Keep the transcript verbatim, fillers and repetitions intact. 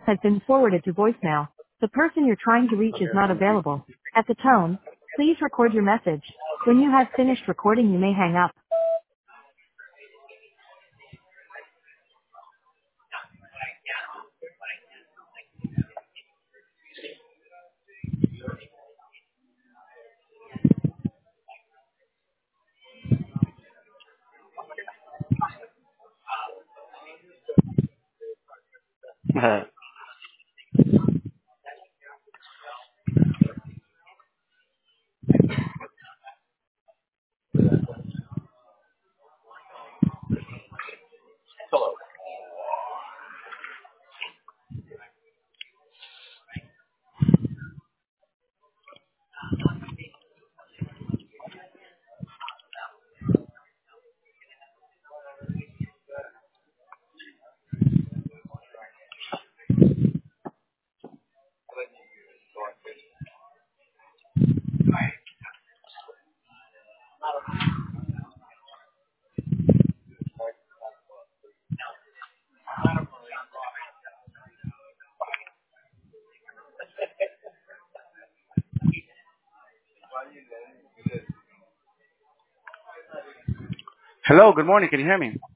has been forwarded to voicemail. The person you're trying to reach is not available. At the tone, please record your message. When you have finished recording, you may hang up. Uh, Hello, good morning. Can you hear me?